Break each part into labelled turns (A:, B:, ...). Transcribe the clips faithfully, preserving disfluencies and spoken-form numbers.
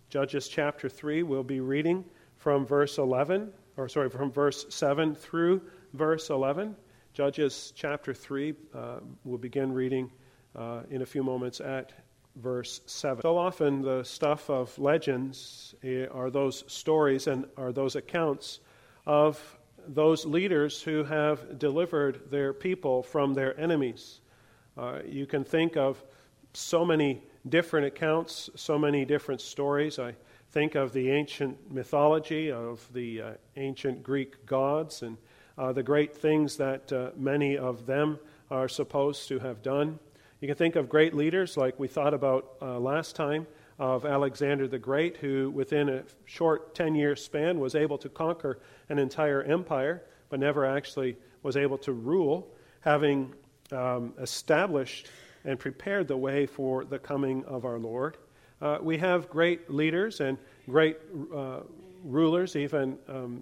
A: Judges chapter three, we'll be reading from verse eleven, or sorry, from verse seven through verse eleven. Judges chapter three, uh, we'll begin reading uh, in a few moments at verse seven. So often the stuff of legends are those stories and are those accounts of those leaders who have delivered their people from their enemies. Uh, you can think of so many different accounts, so many different stories. I think of the ancient mythology of the uh, ancient Greek gods and uh, the great things that uh, many of them are supposed to have done. You can think of great leaders like we thought about uh, last time of Alexander the Great, who within a short ten-year span was able to conquer an entire empire, but never actually was able to rule, having um, established and prepared the way for the coming of our Lord. Uh, we have great leaders and great uh, rulers, even um,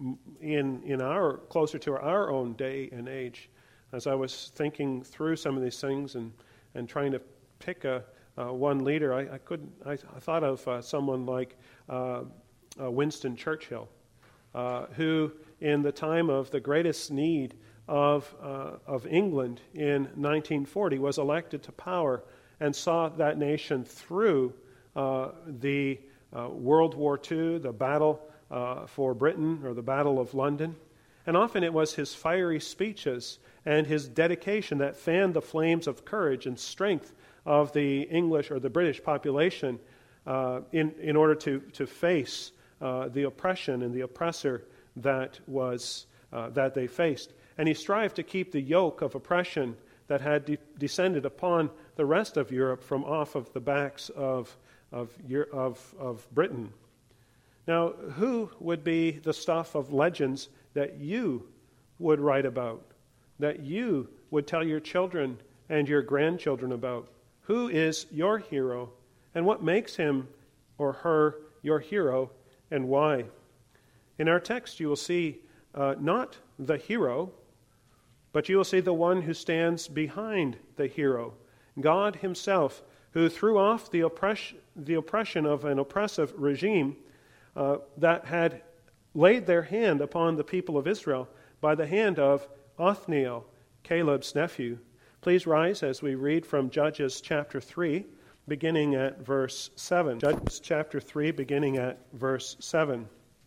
A: in in our closer to our own day and age. As I was thinking through some of these things and, and trying to pick a uh, one leader, I, I couldn't. I, I thought of uh, someone like uh, uh, Winston Churchill, uh, who, in the time of the greatest need of uh, of England in nineteen forty, was elected to power and saw that nation through uh, the uh, World War Two, the battle uh, for Britain, or the Battle of London. And often it was his fiery speeches and his dedication that fanned the flames of courage and strength of the English or the British population uh, in, in order to, to face uh, the oppression and the oppressor that was uh, that they faced. And he strived to keep the yoke of oppression that had de- descended upon the rest of Europe from off of the backs of, of, of, of Britain. Now, who would be the stuff of legends that you would write about, that you would tell your children and your grandchildren about? Who is your hero, and what makes him or her your hero, and why? In our text, you will see uh, not the hero, but you will see the one who stands behind the hero, God himself, who threw off the, oppress- the oppression of an oppressive regime uh, that had laid their hand upon the people of Israel by the hand of Othniel, Caleb's nephew. Please rise as we read from Judges chapter three, beginning at verse seven. Judges chapter three, beginning at verse seven.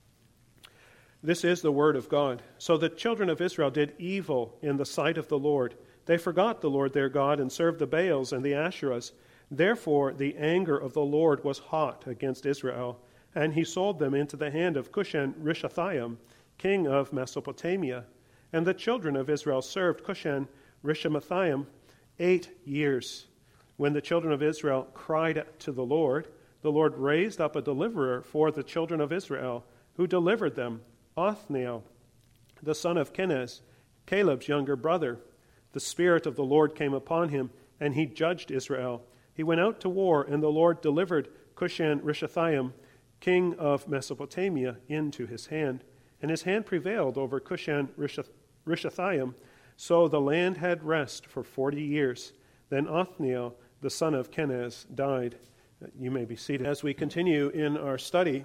A: This is the word of God. So the children of Israel did evil in the sight of the Lord. They forgot the Lord their God and served the Baals and the Asherahs. Therefore the anger of the Lord was hot against Israel, and he sold them into the hand of Cushan-Rishathaim, king of Mesopotamia. And the children of Israel served Cushan-Rishathaim eight years. When the children of Israel cried to the Lord, the Lord raised up a deliverer for the children of Israel, who delivered them, Othniel, the son of Kenaz, Caleb's younger brother. The Spirit of the Lord came upon him, and he judged Israel. He went out to war, and the Lord delivered Cushan-Rishathaim, king of Mesopotamia, into his hand. And his hand prevailed over Cushan-Rishathaim, so the land had rest for forty years. Then Othniel, the son of Kenaz, died. You may be seated. As we continue in our study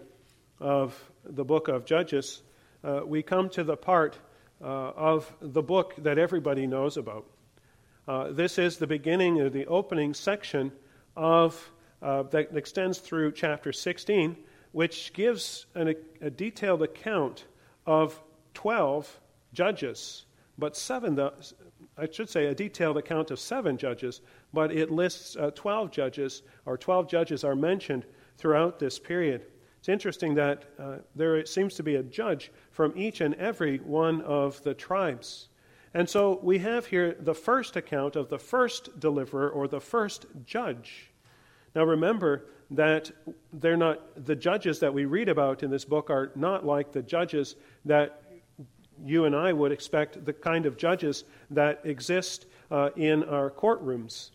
A: of the book of Judges, uh, we come to the part uh, of the book that everybody knows about. Uh, this is the beginning of the opening section of uh, that extends through chapter sixteen, which gives an, a detailed account of twelve judges, but seven, the, I should say a detailed account of seven judges, but it lists uh, twelve judges, or twelve judges are mentioned throughout this period. It's interesting that uh, there seems to be a judge from each and every one of the tribes. And so we have here the first account of the first deliverer, or the first judge. Now remember that they're not, the judges that we read about in this book are not like the judges that you and I would expect, the kind of judges that exist uh, in our courtrooms.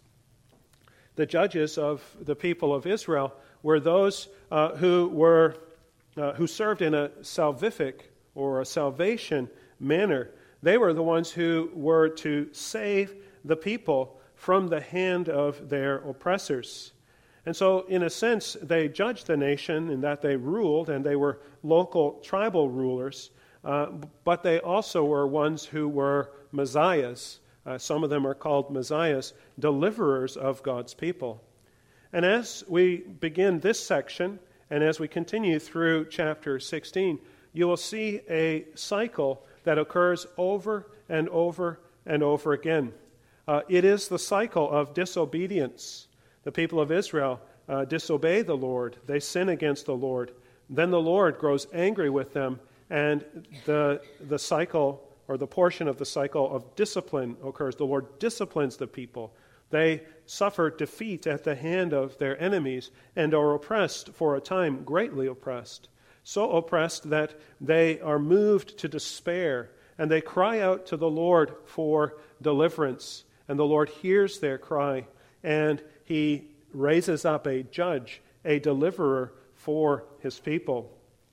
A: The judges of the people of Israel were those uh, who were uh, who served in a salvific or a salvation manner. They were the ones who were to save the people from the hand of their oppressors. And so, in a sense, they judged the nation in that they ruled, and they were local tribal rulers, uh, but they also were ones who were messiahs. Uh, some of them are called messiahs, deliverers of God's people. And as we begin this section, and as we continue through chapter sixteen, you will see a cycle that occurs over and over and over again. Uh, it is the cycle of disobedience. The people of Israel uh, disobey the Lord. They sin against the Lord. Then the Lord grows angry with them, and the, the cycle, or the portion of the cycle of discipline occurs. The Lord disciplines the people. They suffer defeat at the hand of their enemies and are oppressed for a time, greatly oppressed. So oppressed that they are moved to despair, and they cry out to the Lord for deliverance. And the Lord hears their cry, and he raises up a judge, a deliverer for his people.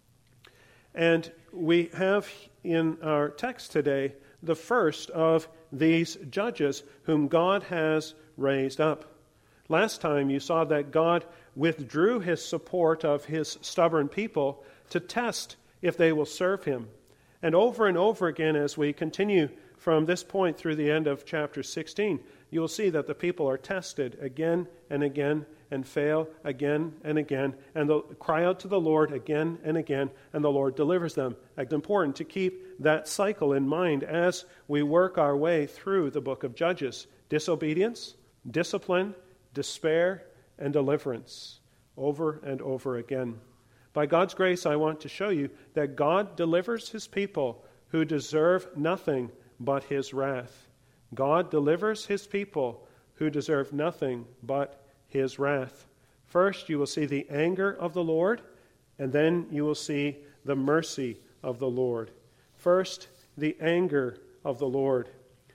A: And we have in our text today the first of these judges whom God has raised up. Last time you saw that God withdrew his support of his stubborn people to test if they will serve him. And over and over again, as we continue from this point through the end of chapter sixteen, you will see that the people are tested again and again and fail again and again, and they'll cry out to the Lord again and again, and the Lord delivers them. It's important to keep that cycle in mind as we work our way through the book of Judges. Disobedience, discipline, despair, and deliverance, over and over again. By God's grace, I want to show you that God delivers his people who deserve nothing but his wrath. God delivers his people who deserve nothing but his wrath. First, you will see the anger of the Lord, and then you will see the mercy of the Lord. First, the anger of the Lord.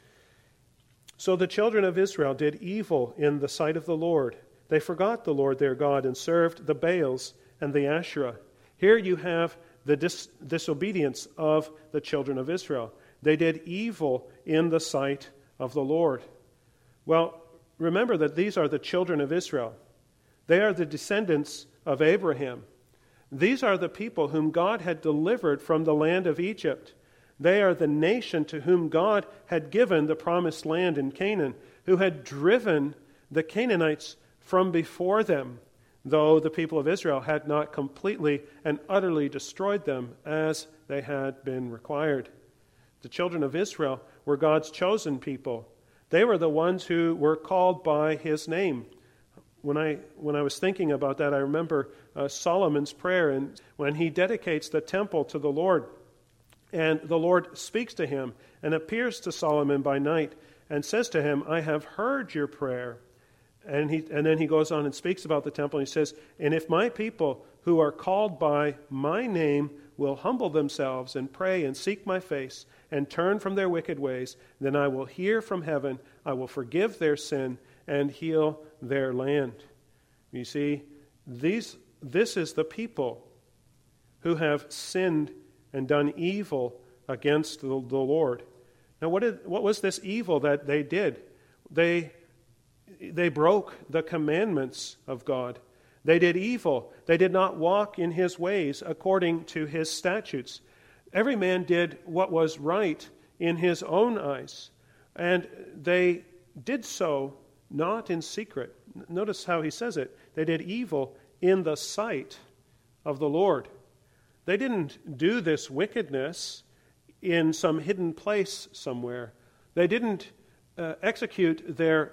A: So the children of Israel did evil in the sight of the Lord. They forgot the Lord their God and served the Baals and the Asherah. Here you have the dis- disobedience of the children of Israel. They did evil in the sight of the Lord. Well, remember that these are the children of Israel. They are the descendants of Abraham. These are the people whom God had delivered from the land of Egypt. They are the nation to whom God had given the promised land in Canaan, who had driven the Canaanites from before them, though the people of Israel had not completely and utterly destroyed them as they had been required. The children of Israel were God's chosen people. They were the ones who were called by his name. When I when I was thinking about that, I remember uh, Solomon's prayer, and when he dedicates the temple to the Lord, and the Lord speaks to him and appears to Solomon by night and says to him, "I have heard your prayer." And he and then he goes on and speaks about the temple, and he says, "And if my people who are called by my name will humble themselves and pray and seek my face and turn from their wicked ways, then I will hear from heaven, I will forgive their sin and heal their land." You see, these this is the people who have sinned and done evil against the, the Lord. Now, what did, what was this evil that they did? They they broke the commandments of God. They did evil. They did not walk in his ways according to his statutes. Every man did what was right in his own eyes, and they did so not in secret. Notice how he says it. They did evil in the sight of the Lord. They didn't do this wickedness in some hidden place somewhere. They didn't uh, execute their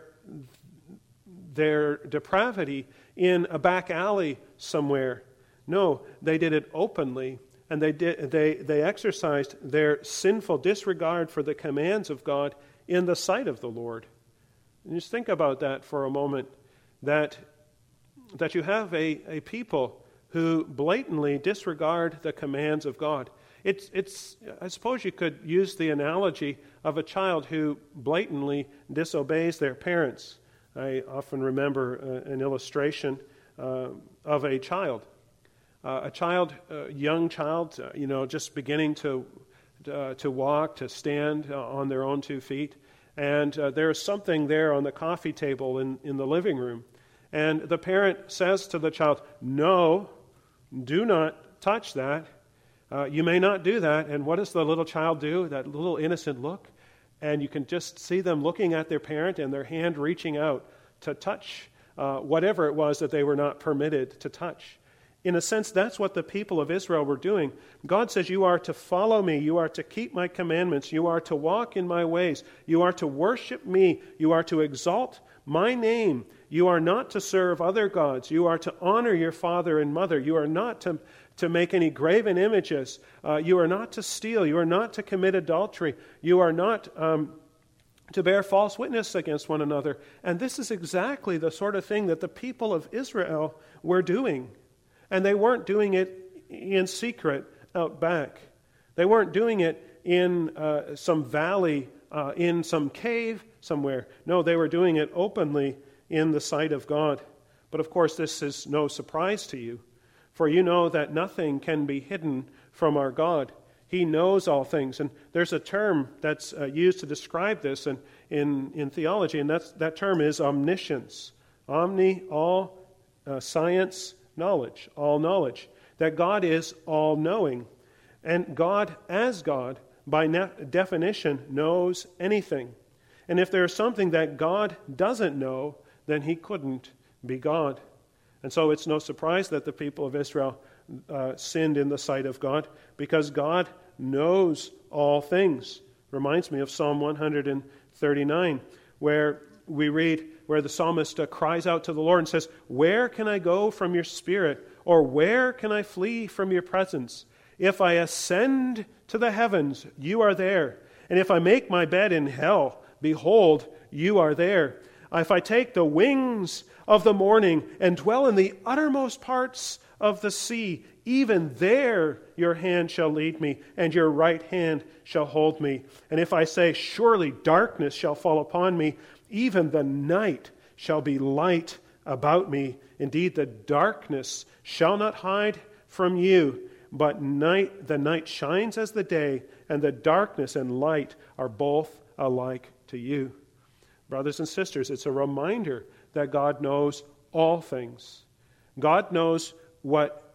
A: their depravity in a back alley somewhere. No, they did it openly, and they did they they exercised their sinful disregard for the commands of God in the sight of the Lord. And just think about that for a moment, that that you have a, a people who blatantly disregard the commands of God. It's it's I suppose you could use the analogy of a child who blatantly disobeys their parents. I often remember uh, an illustration uh, of a child, uh, a child, a young child, uh, you know, just beginning to uh, to walk, to stand uh, on their own two feet, and uh, there is something there on the coffee table in, in the living room, And the parent says to the child, no, do not touch that. Uh, you may not do that. And what does the little child do? That little innocent look. And you can just see them looking at their parent and their hand reaching out to touch uh, whatever it was that they were not permitted to touch. In a sense, that's what the people of Israel were doing. God says, you are to follow me. You are to keep my commandments. You are to walk in my ways. You are to worship me. You are to exalt my name. You are not to serve other gods. You are to honor your father and mother. You are not to, to make any graven images. Uh, you are not to steal. You are not to commit adultery. You are not um, to bear false witness against one another. And this is exactly the sort of thing that the people of Israel were doing. And they weren't doing it in secret out back. They weren't doing it in uh, some valley, uh, in some cave somewhere. No, they were doing it openly in the sight of God. But of course, this is no surprise to you, for you know that nothing can be hidden from our God. He knows all things. And there's a term that's uh, used to describe this in, in, in theology, and that's, that term is omniscience. Omni, all, uh, science, knowledge, all knowledge. That God is all-knowing. And God, as God, by ne- definition, knows anything. And if there's something that God doesn't know, then he couldn't be God. And so it's no surprise that the people of Israel uh, sinned in the sight of God, because God knows all things. Reminds me of Psalm one thirty-nine, where we read, where the psalmist uh, cries out to the Lord and says, where can I go from your spirit? Or where can I flee from your presence? If I ascend to the heavens, you are there. And if I make my bed in hell, behold, you are there. If I take the wings of the morning and dwell in the uttermost parts of the sea, even there your hand shall lead me, and your right hand shall hold me. And if I say, surely darkness shall fall upon me, even the night shall be light about me. Indeed, the darkness shall not hide from you, but night the night shines as the day, and the darkness and light are both alike to you. Brothers and sisters, it's a reminder that God knows all things. God knows what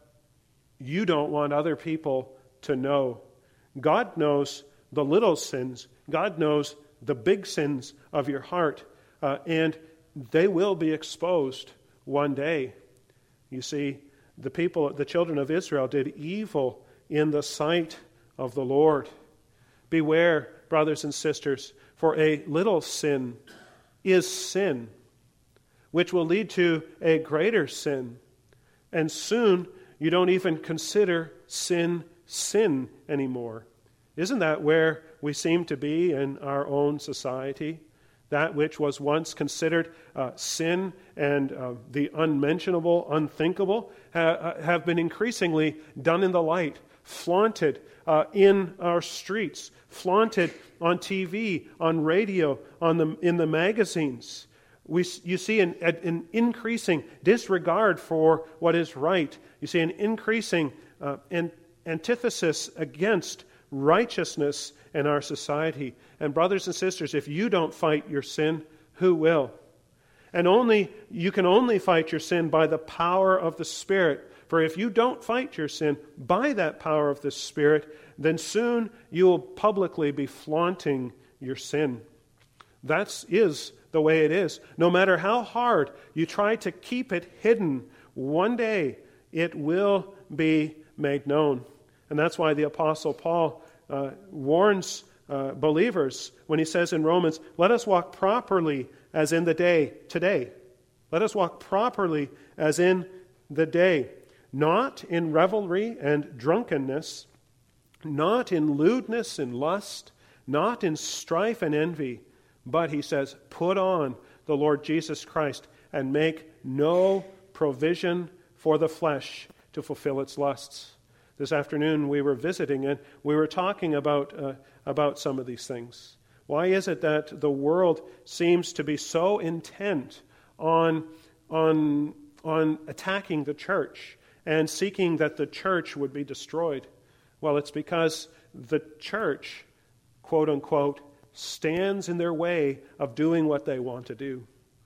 A: you don't want other people to know. God knows the little sins. God knows the big sins of your heart, uh, and they will be exposed one day. You see, the people, the children of Israel did evil in the sight of the Lord. Beware, brothers and sisters, for a little sin is sin, which will lead to a greater sin. And soon you don't even consider sin sin anymore. Isn't that where we seem to be in our own society? That which was once considered uh, sin and uh, the unmentionable, unthinkable, ha- have been increasingly done in the light, flaunted uh, in our streets, flaunted on T V, on radio, on the in the magazines. We, you see an, an increasing disregard for what is right. You see an increasing uh, an antithesis against righteousness in our society. And brothers and sisters, if you don't fight your sin, who will? And only you can only fight your sin by the power of the Spirit. For if you don't fight your sin by that power of the Spirit, then soon you will publicly be flaunting your sin. That is the way it is. No matter how hard you try to keep it hidden, one day it will be made known. And that's why the Apostle Paul uh, warns uh, believers when he says in Romans, let us walk properly as in the day today. Let us walk properly as in the day, not in revelry and drunkenness, not in lewdness and lust, not in strife and envy, but, he says, put on the Lord Jesus Christ and make no provision for the flesh to fulfill its lusts. This afternoon we were visiting and we were talking about uh, about some of these things. Why is it that the world seems to be so intent on on on attacking the church and seeking that the church would be destroyed? Well, it's because the church, quote unquote, stands in their way of doing what they want to do.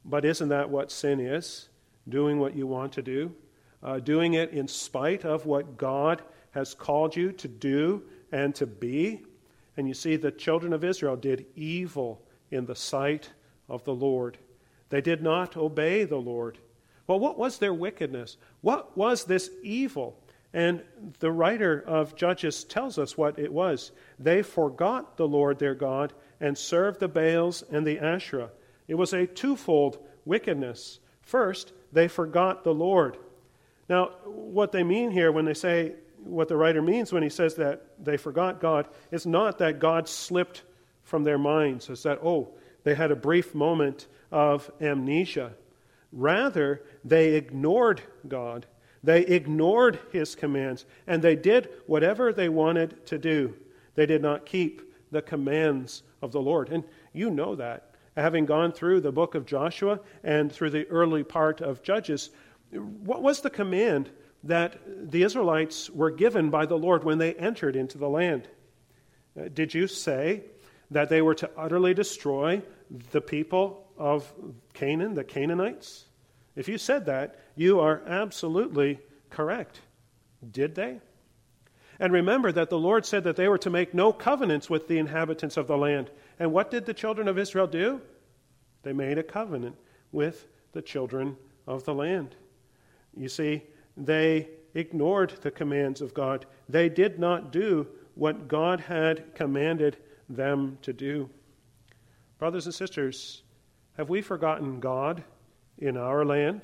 A: But isn't that what sin is? Doing what you want to do? Uh, doing it in spite of what God has called you to do and to be? And you see, the children of Israel did evil in the sight of the Lord. They did not obey the Lord. Well, what was their wickedness? What was this evil? And the writer of Judges tells us what it was. They forgot the Lord their God and served the Baals and the Asherah. It was a twofold wickedness. First, they forgot the Lord. Now, what they mean here when they say, what the writer means when he says that they forgot God, is not that God slipped from their minds. It's that, oh, they had a brief moment of amnesia. Rather, they ignored God. They ignored his commands, and they did whatever they wanted to do. They did not keep the commands of the Lord. And you know that. Having gone through the book of Joshua and through the early part of Judges, what was the command that the Israelites were given by the Lord when they entered into the land? Uh, did you say that they were to utterly destroy the people of Canaan, the Canaanites? If you said that, you are absolutely correct. Did they? And remember that the Lord said that they were to make no covenants with the inhabitants of the land. And what did the children of Israel do? They made a covenant with the children of the land. You see, they ignored the commands of God. They did not do what God had commanded them to do. Brothers and sisters, have we forgotten God in our land?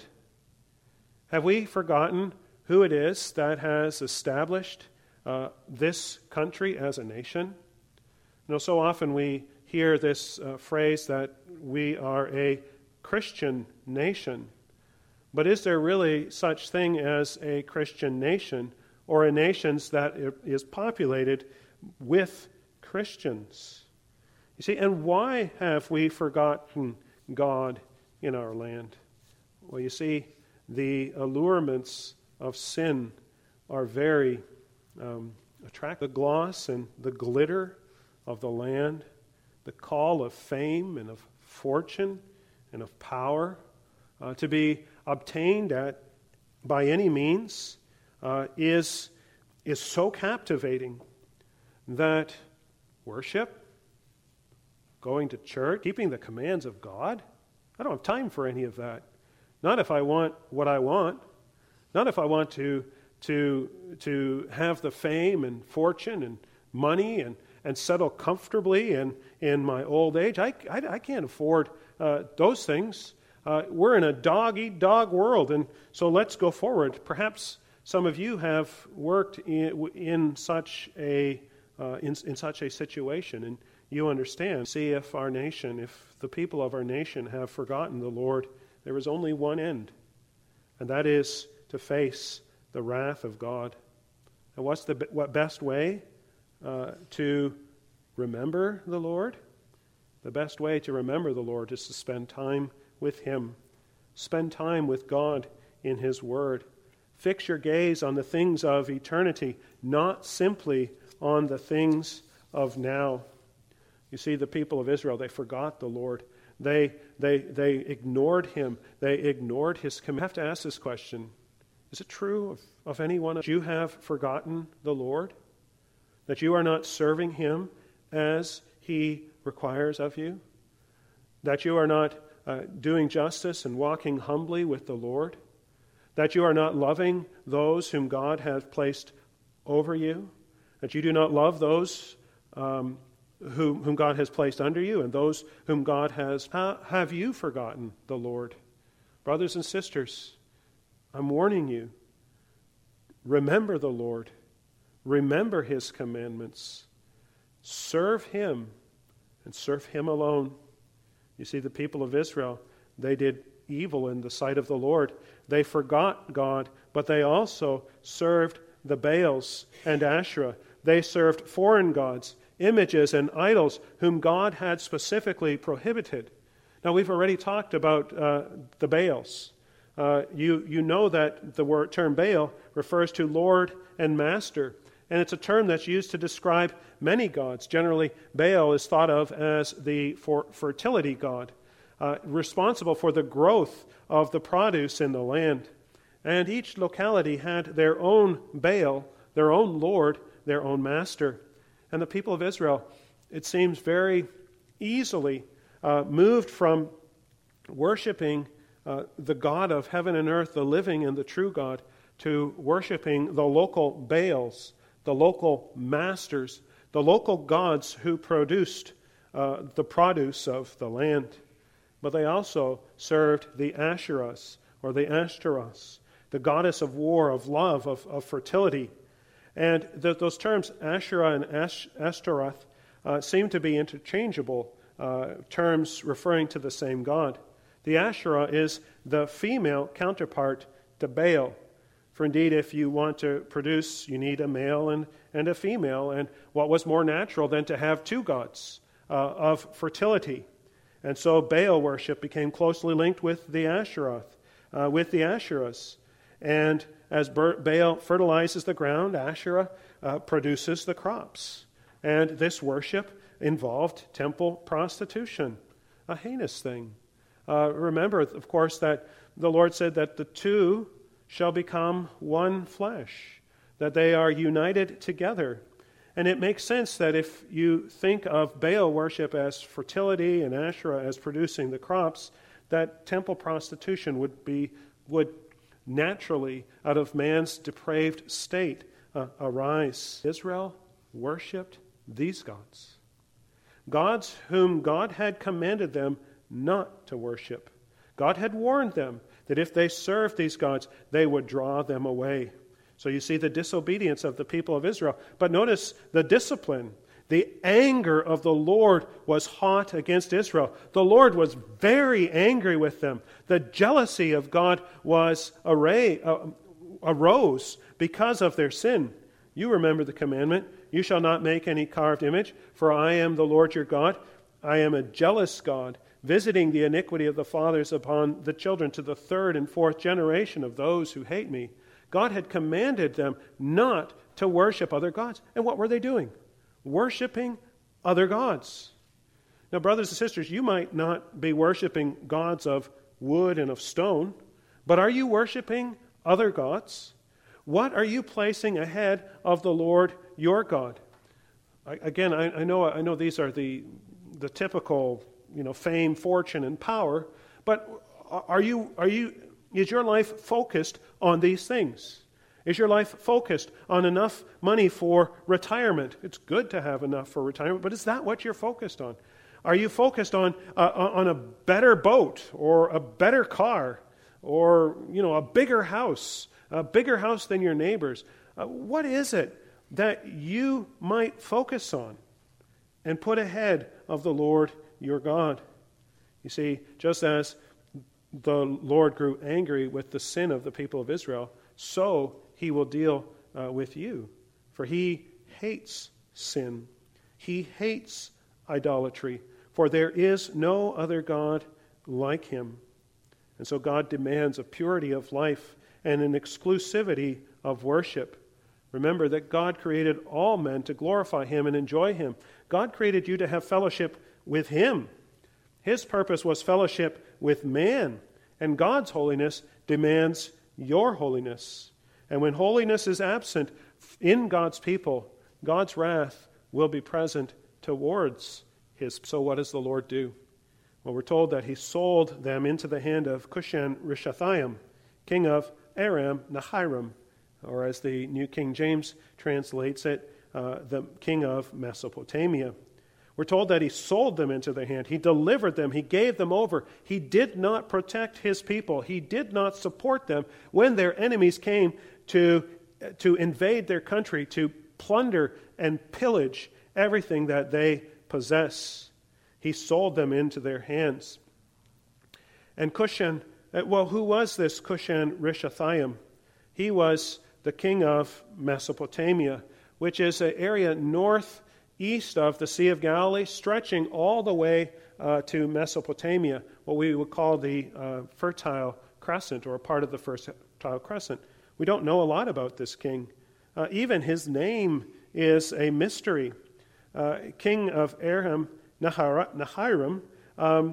A: Have we forgotten who it is that has established uh, this country as a nation? You know, so often we hear this uh, phrase that we are a Christian nation. But is there really such thing as a Christian nation, or a nation that is populated with Christians? You see, and why have we forgotten God in our land? Well, you see, the allurements of sin are very um, attractive. The gloss and the glitter of the land, the call of fame and of fortune and of power, uh, to be obtained at by any means, uh, is is so captivating that worship, going to church, keeping the commands of God, I don't have time for any of that. Not if I want what I want. Not if I want to to to have the fame and fortune and money and, and settle comfortably in, in my old age. I, I, I can't afford uh, those things. Uh, we're in a dog-eat-dog world, and so let's go forward. Perhaps some of you have worked in, in such a uh, in, in such a situation, and you understand. See, if our nation, if the people of our nation have forgotten the Lord, there is only one end, and that is to face the wrath of God. And what's the what best way uh, to remember the Lord? The best way to remember the Lord is to spend time with Him. Spend time with God in His Word. Fix your gaze on the things of eternity, not simply on the things of now. You see, the people of Israel, they forgot the Lord. They they they ignored Him. They ignored His command. I have to ask this question. Is it true of, of anyone that you have forgotten the Lord? That you are not serving Him as He requires of you? That you are not Uh, doing justice and walking humbly with the Lord? That you are not loving those whom God has placed over you? That you do not love those um, whom, whom God has placed under you and those whom God has... Ha, have you forgotten the Lord? Brothers and sisters, I'm warning you. Remember the Lord. Remember His commandments. Serve Him and serve Him alone. You see, the people of Israel, they did evil in the sight of the Lord. They forgot God, but they also served the Baals and Asherah. They served foreign gods, images, and idols whom God had specifically prohibited. Now, we've already talked about uh, the Baals. Uh, you, you know that the word, term Baal refers to Lord and Master. And it's a term that's used to describe many gods. Generally, Baal is thought of as the for fertility god. uh, responsible for the growth of the produce in the land. And each locality had their own Baal, their own Lord, their own master. And the people of Israel, it seems, very easily uh, moved from worshiping uh, the God of heaven and earth, the living and the true God, to worshiping the local Baals, the local masters, the local gods who produced uh, the produce of the land. But they also served the Asherahs, or the Ashtaroths, the goddess of war, of love, of, of fertility. And the, those terms, Asherah and Ash, Ashtaroth, uh, seem to be interchangeable uh, terms referring to the same God. The Asherah is the female counterpart to Baal. For indeed, if you want to produce, you need a male and, and a female. And what was more natural than to have two gods uh, of fertility? And so Baal worship became closely linked with the Asheroth, uh, with the Asherahs. And as Baal fertilizes the ground, Asherah uh, produces the crops. And this worship involved temple prostitution, a heinous thing. Uh, remember, of course, that the Lord said that the two shall become one flesh, that they are united together. And it makes sense that if you think of Baal worship as fertility and Asherah as producing the crops, that temple prostitution would be would naturally, out of man's depraved state, uh, arise. Israel worshipped these gods, gods whom God had commanded them not to worship. God had warned them that if they served these gods, they would draw them away. So you see the disobedience of the people of Israel. But notice the discipline. The anger of the Lord was hot against Israel. The Lord was very angry with them. The jealousy of God was array, uh, arose because of their sin. You remember the commandment, you shall not make any carved image, for I am the Lord your God. I am a jealous God, visiting the iniquity of the fathers upon the children to the third and fourth generation of those who hate me. God had commanded them not to worship other gods. And what were they doing? Worshipping other gods. Now, brothers and sisters, you might not be worshiping gods of wood and of stone, but are you worshiping other gods? What are you placing ahead of the Lord your God? I, again, I, I know I know these are the the typical, you know, fame, fortune, and power, but are you are you is your life focused on these things? Is your life focused on enough money for retirement? It's good to have enough for retirement, but is that what you're focused on? Are you focused on uh, on a better boat or a better car or, you know, a bigger house, a bigger house than your neighbors? Uh, what is it that you might focus on and put ahead of the Lord your God? You see, just as the Lord grew angry with the sin of the people of Israel, so he will deal uh, with you. For he hates sin. He hates idolatry. For there is no other God like him. And so God demands a purity of life and an exclusivity of worship. Remember that God created all men to glorify him and enjoy him. God created you to have fellowship with him. His purpose was fellowship with man. And God's holiness demands your holiness. And when holiness is absent in God's people, God's wrath will be present towards his. So what does the Lord do? Well, we're told that he sold them into the hand of Cushan-Rishathaim, king of Aram Naharaim, or as the New King James translates it, uh, the king of Mesopotamia. We're told that he sold them into their hand. He delivered them. He gave them over. He did not protect his people. He did not support them when their enemies came to, to invade their country, to plunder and pillage everything that they possess. He sold them into their hands. And Cushan, well, who was this Cushan-Rishathaim? He was the king of Mesopotamia, which is an area north east of the Sea of Galilee, stretching all the way uh, to Mesopotamia, what we would call the uh, Fertile Crescent, or a part of the Fertile Crescent. We don't know a lot about this king. Uh, even his name is a mystery. Uh, king of Aram Naharaim, um,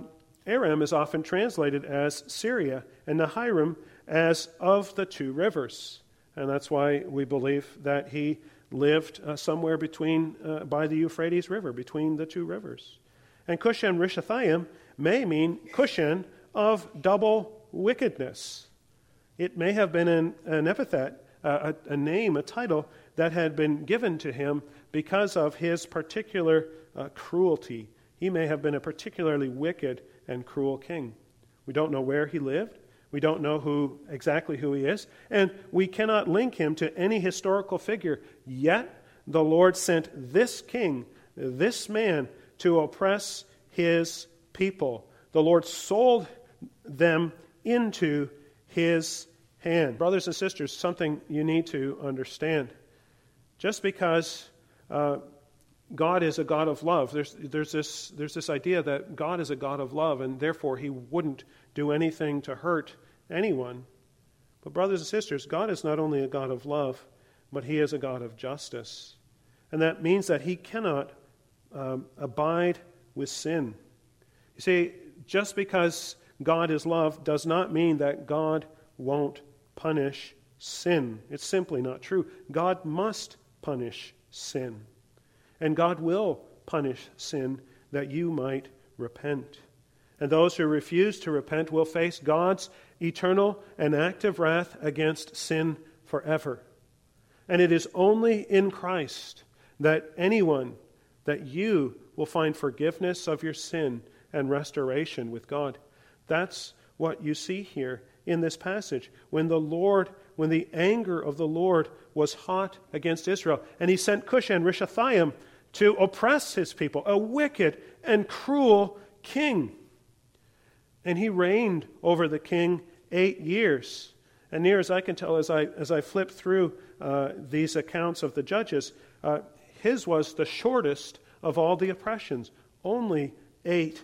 A: Aram is often translated as Syria, and Naharaim as of the two rivers. And that's why we believe that he lived uh, somewhere between, uh, by the Euphrates River, between the two rivers. And Cushan Rishathaim may mean Cushan of double wickedness. It may have been an, an epithet, uh, a, a name, a title that had been given to him because of his particular uh, cruelty. He may have been a particularly wicked and cruel king. We don't know where he lived. We don't know who exactly who he is. And we cannot link him to any historical figure. Yet the Lord sent this king, this man, to oppress his people. The Lord sold them into his hand. Brothers and sisters, something you need to understand. Just because uh, God is a God of love, there's, there's, this, there's this idea that God is a God of love, and therefore he wouldn't do anything to hurt anyone. But brothers and sisters, God is not only a God of love, but he is a God of justice. And that means that he cannot um, abide with sin. You see, just because God is love does not mean that God won't punish sin. It's simply not true. God must punish sin. And God will punish sin that you might repent. And those who refuse to repent will face God's eternal and active wrath against sin forever. And it is only in Christ that anyone, that you will find forgiveness of your sin and restoration with God. That's what you see here in this passage. When the Lord, when the anger of the Lord was hot against Israel, and he sent Cushan Rishathaim to oppress his people, a wicked and cruel king. And he reigned over the king eight years. And near as I can tell, as I as I flip through uh, these accounts of the judges, uh, his was the shortest of all the oppressions, only eight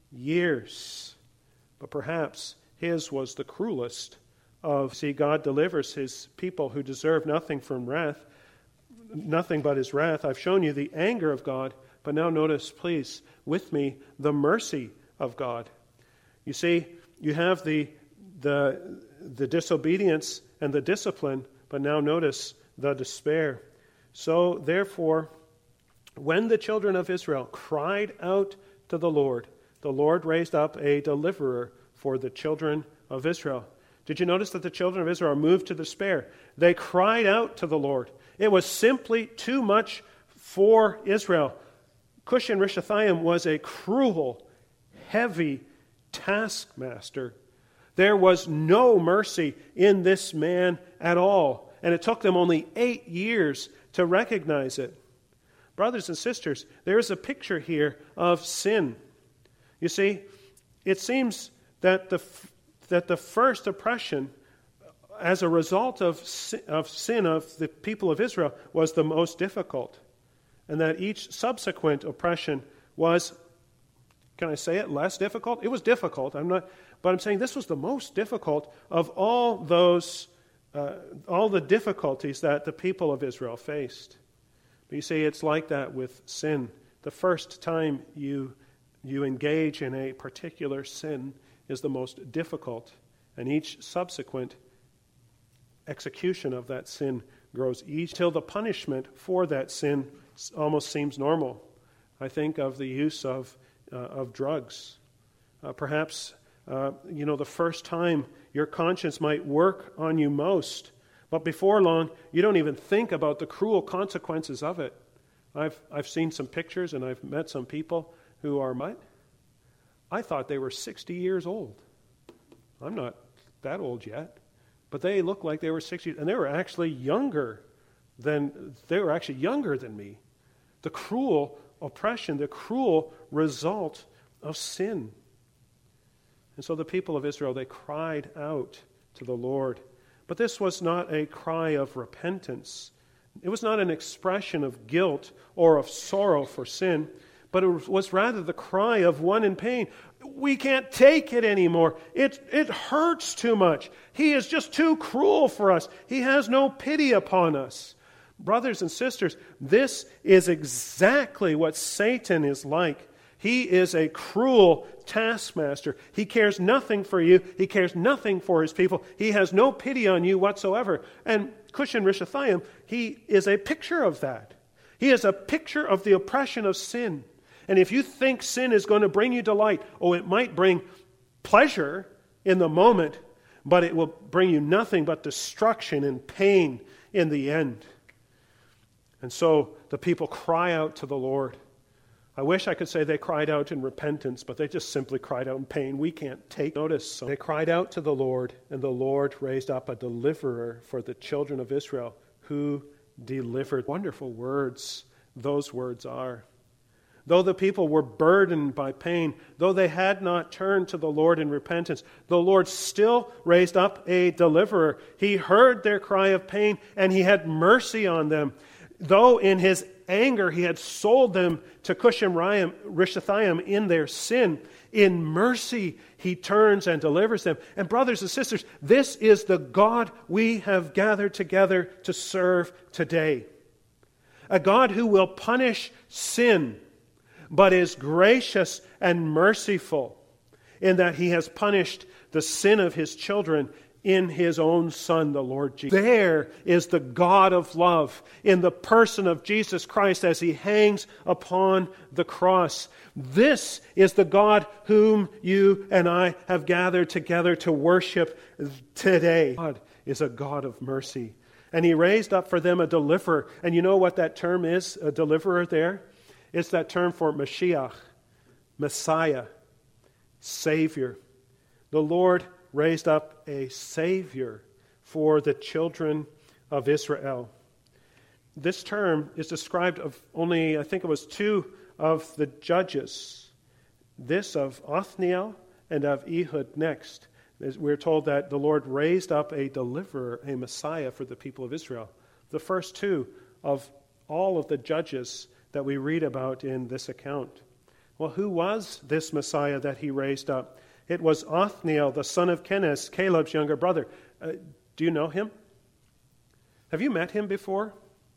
A: years. But perhaps his was the cruelest of. See, God delivers his people who deserve nothing from wrath, nothing but his wrath. I've shown you the anger of God, but now notice, please, with me, the mercy of God. You see, you have the, the, the disobedience and the discipline, but now notice the despair. So, therefore, when the children of Israel cried out to the Lord, the Lord raised up a deliverer for the children of Israel. Did you notice that the children of Israel are moved to despair? They cried out to the Lord. It was simply too much for Israel. Cushan Rishathaim was a cruel, heavy taskmaster. There was no mercy in this man at all, and it took them only eight years to recognize it. Brothers and sisters, there is a picture here of sin. You see, it seems that the that the first oppression as a result of sin, of sin of the people of Israel was the most difficult, and that each subsequent oppression was, can I say it, less difficult? It was difficult. I'm not, but I'm saying this was the most difficult of all those, uh, all the difficulties that the people of Israel faced. But you see, it's like that with sin. The first time you you engage in a particular sin is the most difficult, and each subsequent execution of that sin grows each till the punishment for that sin almost seems normal. I think of the use of uh, of drugs. Uh, perhaps uh, you know the first time your conscience might work on you most, but before long you don't even think about the cruel consequences of it. I've I've seen some pictures and I've met some people who are what? I thought they were sixty years old. I'm not that old yet. But they looked like they were sixty, and they were actually younger than they were actually younger than me. The cruel oppression, the cruel result of sin. And so the people of Israel, they cried out to the Lord. But this was not a cry of repentance. It was not an expression of guilt or of sorrow for sin, but it was rather the cry of one in pain. We can't take it anymore. It, it hurts too much. He is just too cruel for us. He has no pity upon us. Brothers and sisters, this is exactly what Satan is like. He is a cruel taskmaster. He cares nothing for you. He cares nothing for his people. He has no pity on you whatsoever. And Cushan-Rishathaim, he is a picture of that. He is a picture of the oppression of sin. And if you think sin is going to bring you delight, oh, it might bring pleasure in the moment, but it will bring you nothing but destruction and pain in the end. And so the people cry out to the Lord. I wish I could say they cried out in repentance, but they just simply cried out in pain. We can't take notice. So they cried out to the Lord, and the Lord raised up a deliverer for the children of Israel who delivered. Wonderful words those words are. Though the people were burdened by pain, though they had not turned to the Lord in repentance, the Lord still raised up a deliverer. He heard their cry of pain, and he had mercy on them. Though in his anger he had sold them to Cushan-Rishathaim in their sin, in mercy he turns and delivers them. And brothers and sisters, this is the God we have gathered together to serve today. A God who will punish sin, but is gracious and merciful in that he has punished the sin of his children in his own Son, the Lord Jesus. There is the God of love in the person of Jesus Christ as he hangs upon the cross. This is the God whom you and I have gathered together to worship today. God is a God of mercy. And he raised up for them a deliverer. And you know what that term is, a deliverer there? It's that term for Mashiach, Messiah, Savior. The Lord raised up a Savior for the children of Israel. This term is described of only, I think it was two of the judges. This of Othniel and of Ehud next. We're told that the Lord raised up a deliverer, a Messiah for the people of Israel. The first two of all of the judges that we read about in this account. Well, who was this Messiah that he raised up? It was Othniel, the son of Kenaz, Caleb's younger brother. Uh, do you know him? Have you met him before?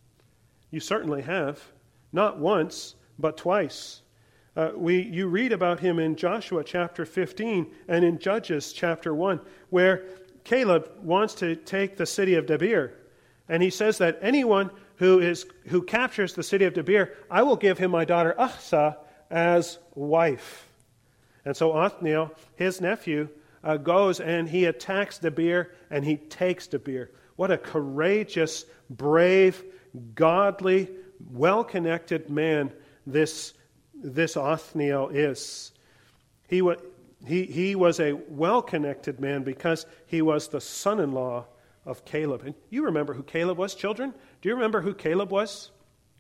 A: You certainly have. Not once, but twice. Uh, we you read about him in Joshua chapter fifteen and in Judges chapter one, where Caleb wants to take the city of Debir. And he says that anyone who is who captures the city of Debir, I will give him my daughter Achsah as wife. And so Othniel, his nephew, uh, goes and he attacks Debir and he takes Debir. What a courageous, brave, godly, well-connected man this, this Othniel is. He, wa- he, he was a well-connected man because he was the son-in-law of Caleb. And you remember who Caleb was, children? Do you remember who Caleb was?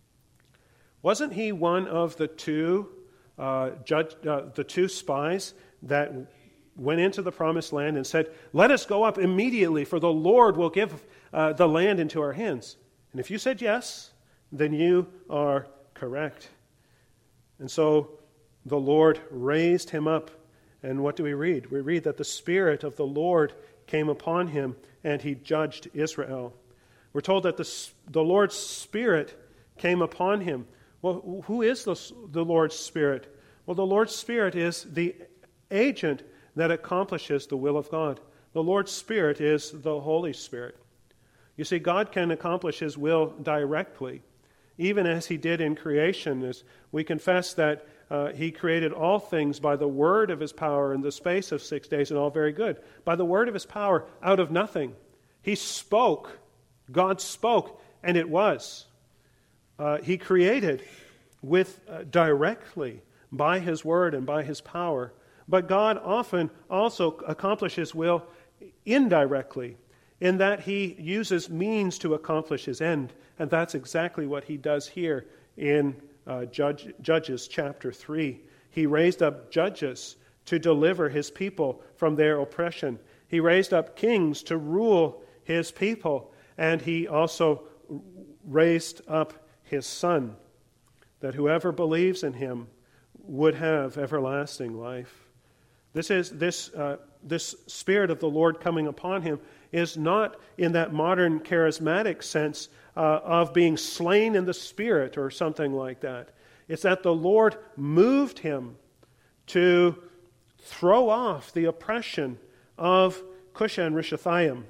A: Wasn't he one of the two uh, judge, uh, the two spies that went into the promised land and said, "Let us go up immediately, for the Lord will give uh, the land into our hands"? And if you said yes, then you are correct. And so the Lord raised him up. And what do we read? We read that the Spirit of the Lord came upon him and he judged Israel. We're told that the, the Lord's Spirit came upon him. Well, who is the, the Lord's Spirit? Well, the Lord's Spirit is the agent that accomplishes the will of God. The Lord's Spirit is the Holy Spirit. You see, God can accomplish his will directly, even as he did in creation. As we confess that uh, he created all things by the word of his power in the space of six days, and all very good. By the word of his power, out of nothing. He spoke. God spoke, and it was. Uh, he created with uh, directly by his word and by his power. But God often also accomplishes his will indirectly, in that he uses means to accomplish his end. And that's exactly what he does here in uh, Judge, Judges chapter three. He raised up judges to deliver his people from their oppression. He raised up kings to rule his people. And he also raised up his Son, that whoever believes in him would have everlasting life. This is this uh, this Spirit of the Lord coming upon him is not in that modern charismatic sense uh, of being slain in the Spirit or something like that. It's that the Lord moved him to throw off the oppression of Cushan-Rishathaim.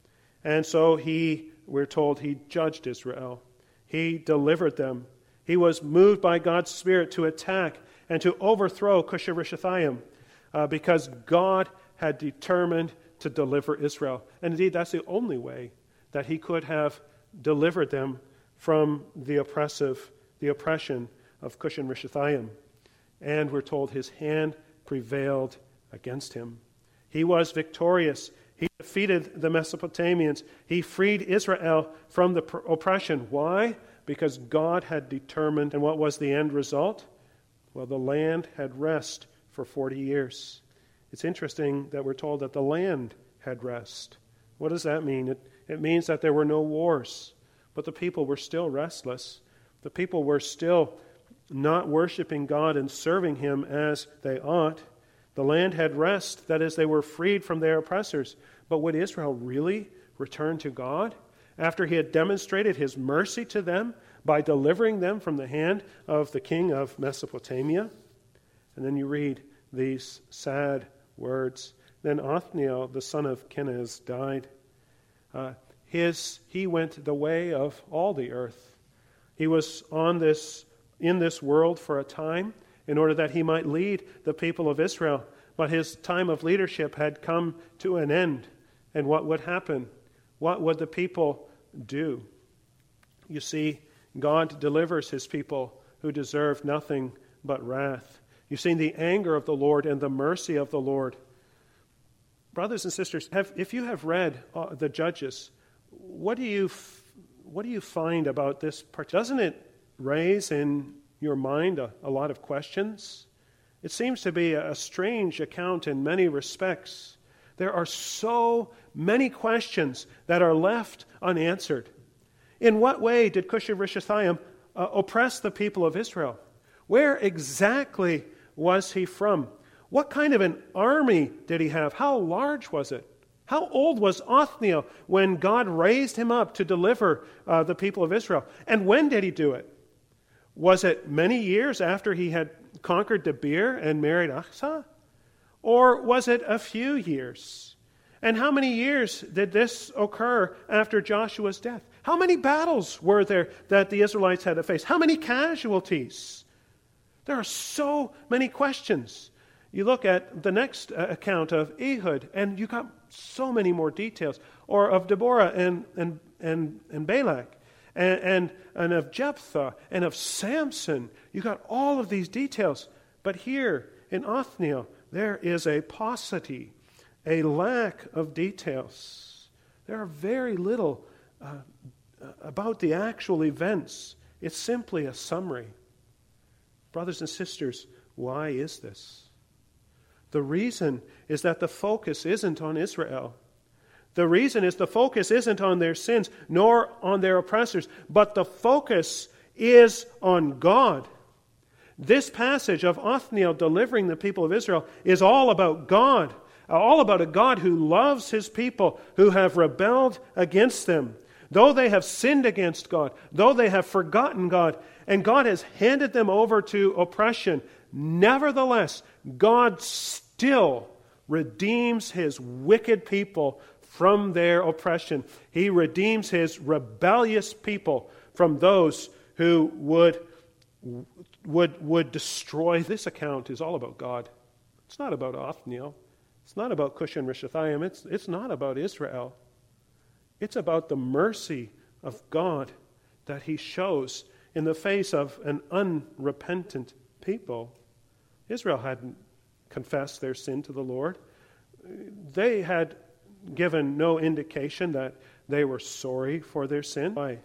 A: And so he, we're told, he judged Israel. He delivered them. He was moved by God's Spirit to attack and to overthrow Cushan-Rishathaim uh, because God had determined to deliver Israel. And indeed, that's the only way that he could have delivered them from the oppressive, the oppression of Cushan-Rishathaim. And we're told his hand prevailed against him. He was victorious. He defeated the Mesopotamians. He freed Israel from the oppression. Why? Because God had determined. And what was the end result? Well, the land had rest for forty years. It's interesting that we're told that the land had rest. What does that mean? It, it means that there were no wars, but the people were still restless. The people were still not worshiping God and serving him as they ought. The land had rest, that is, they were freed from their oppressors. But would Israel really return to God after he had demonstrated his mercy to them by delivering them from the hand of the king of Mesopotamia? And then you read these sad words. Then Othniel, the son of Kenaz, died. Uh, his, he went the way of all the earth. He was on this in this world for a time in order that he might lead the people of Israel. But his time of leadership had come to an end. And what would happen? What would the people do? You see, God delivers his people who deserve nothing but wrath. You've seen the anger of the Lord and the mercy of the Lord. Brothers and sisters, have, if you have read uh, the Judges, what do you f- what do you find about this part? Doesn't it raise in your mind a, a lot of questions? It seems to be a strange account in many respects. There are so many questions that are left unanswered. In what way did Cushan-Rishathaim uh, oppress the people of Israel? Where exactly was he from? What kind of an army did he have? How large was it? How old was Othniel when God raised him up to deliver uh, the people of Israel? And when did he do it? Was it many years after he had conquered Debir and married Achsah? Or was it a few years? And how many years did this occur after Joshua's death? How many battles were there that the Israelites had to face? How many casualties? There are so many questions. You look at the next account of Ehud, and you got so many more details. Or of Deborah and, and, and, and Balak, and, and, and of Jephthah, and of Samson. You got all of these details. But here in Othniel, there is a paucity, a lack of details. There are very little uh, about the actual events. It's simply a summary. Brothers and sisters, why is this? The reason is that the focus isn't on Israel. The reason is the focus isn't on their sins, nor on their oppressors, but the focus is on God. This passage of Othniel delivering the people of Israel is all about God, all about a God who loves his people, who have rebelled against them. Though they have sinned against God, though they have forgotten God, and God has handed them over to oppression, nevertheless, God still redeems his wicked people from their oppression. He redeems his rebellious people from those who would, would, would destroy. This account is all about God. It's not about Othniel. It's not about Cushan-Rishathaim. It's, it's not about Israel. It's about the mercy of God that he shows in the face of an unrepentant people. Israel hadn't confessed their sin to the Lord. They had given no indication that they were sorry for their sin. Why?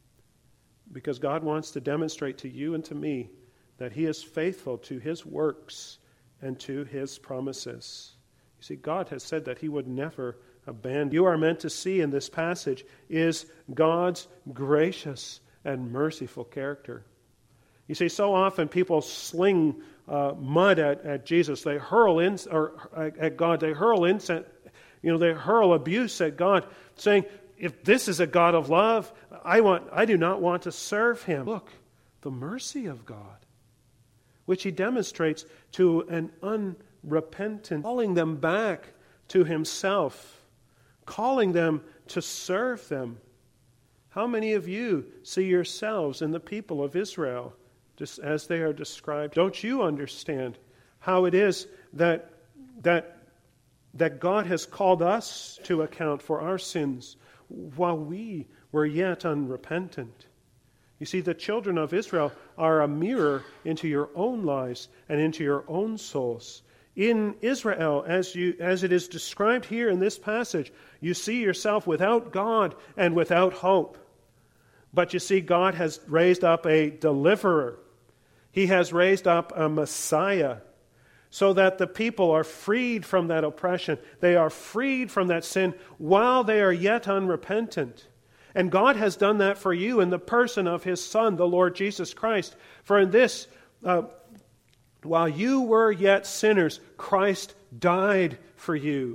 A: Because God wants to demonstrate to you and to me that he is faithful to his works and to his promises. You see, God has said that he would never abandon. You are meant to see in this passage is God's gracious and merciful character. You see, so often people sling uh, mud at, at Jesus. They hurl in, or at God. They hurl incense. You know, they hurl abuse at God, saying, "If this is a God of love, I want. I do not want to serve him." Look, the mercy of God. which he demonstrates to an unrepentant, calling them back to himself, calling them to serve them. How many of you see yourselves in the people of Israel, just as they are described? Don't you understand how it is that that that God has called us to account for our sins while we were yet unrepentant? You see, the children of Israel are a mirror into your own lives and into your own souls. In Israel, as you as it is described here in this passage, you see yourself without God and without hope. But you see, God has raised up a deliverer. He has raised up a Messiah, so that the people are freed from that oppression. They are freed from that sin while they are yet unrepentant. And God has done that for you in the person of His Son, the Lord Jesus Christ. For in this, uh, while you were yet sinners, Christ died for you.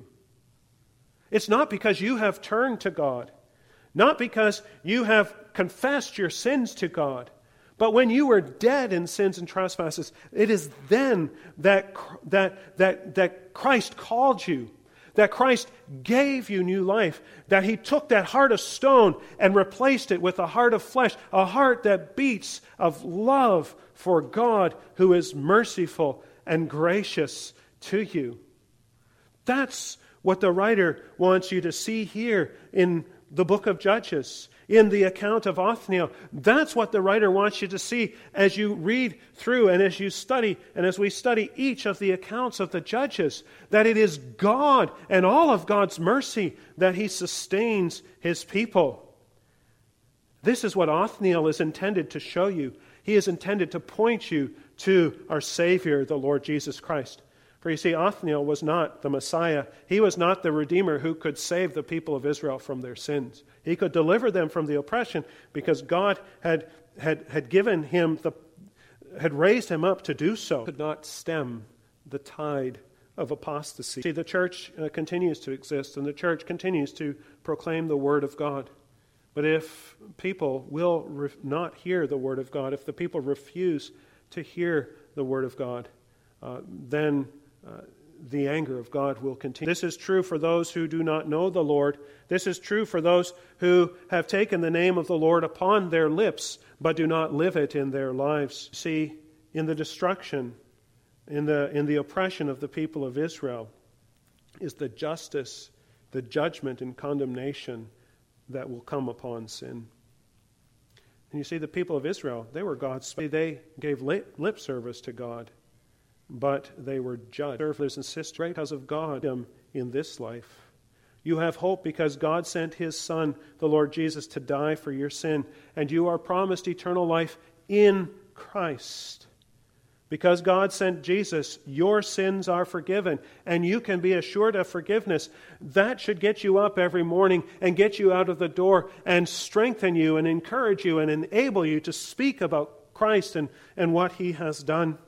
A: It's not because you have turned to God, not because you have confessed your sins to God, but when you were dead in sins and trespasses, it is then that, that, that, that Christ called you, that Christ gave you new life, that He took that heart of stone and replaced it with a heart of flesh, a heart that beats of love for God who is merciful and gracious to you. That's what the writer wants you to see here in the book of Judges, in the account of Othniel. That's what the writer wants you to see as you read through and as you study and as we study each of the accounts of the Judges, that it is God and all of God's mercy that He sustains His people. This is what Othniel is intended to show you. He is intended to point you to our Savior, the Lord Jesus Christ. For you see, Othniel was not the Messiah. He was not the Redeemer who could save the people of Israel from their sins. He could deliver them from the oppression because God had, had, had given him, the, had raised him up to do so. He could not stem the tide of apostasy. See, the church uh, continues to exist, and the church continues to proclaim the Word of God. But if people will re- not hear the Word of God, if the people refuse to hear the Word of God, uh, then Uh, the anger of God will continue. This is true for those who do not know the Lord. This is true for those who have taken the name of the Lord upon their lips, but do not live it in their lives. See, in the destruction, in the, in the oppression of the people of Israel, is the justice, the judgment and condemnation that will come upon sin. And you see, the people of Israel, they were God's, they gave lip service to God, but they were judged. Brothers and sisters, because of God in this life. You have hope because God sent His Son, the Lord Jesus, to die for your sin, and you are promised eternal life in Christ. Because God sent Jesus, your sins are forgiven, and you can be assured of forgiveness. That should get you up every morning and get you out of the door and strengthen you and encourage you and enable you to speak about Christ and, and what He has done.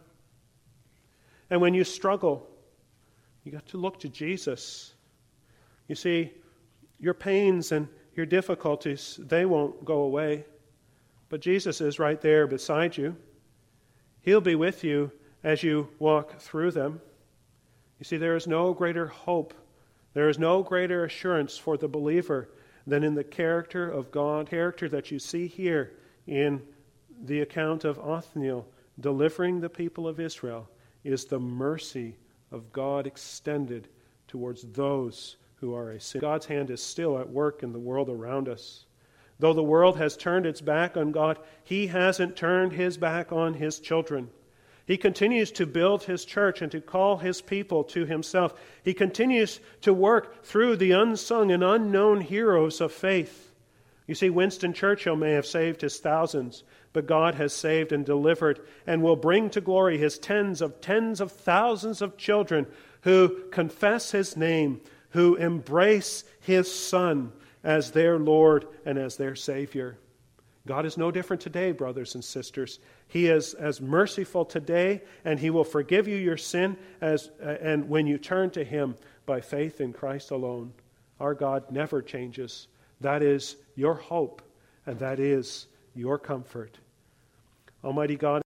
A: And when you struggle, you got to look to Jesus. You see, your pains and your difficulties, they won't go away. But Jesus is right there beside you. He'll be with you as you walk through them. You see, there is no greater hope, there is no greater assurance for the believer than in the character of God, character that you see here in the account of Othniel delivering the people of Israel. Is the mercy of God extended towards those who are a sinner. God's hand is still at work in the world around us. Though the world has turned its back on God, He hasn't turned His back on His children. He continues to build His church and to call His people to Himself. He continues to work through the unsung and unknown heroes of faith. You see, Winston Churchill may have saved his thousands, but God has saved and delivered and will bring to glory His tens of tens of thousands of children who confess His name, who embrace His Son as their Lord and as their Savior. God is no different today, brothers and sisters. He is as merciful today, and He will forgive you your sin as and when you turn to Him by faith in Christ alone. Our God never changes. That is your hope, and that is your comfort. Almighty God,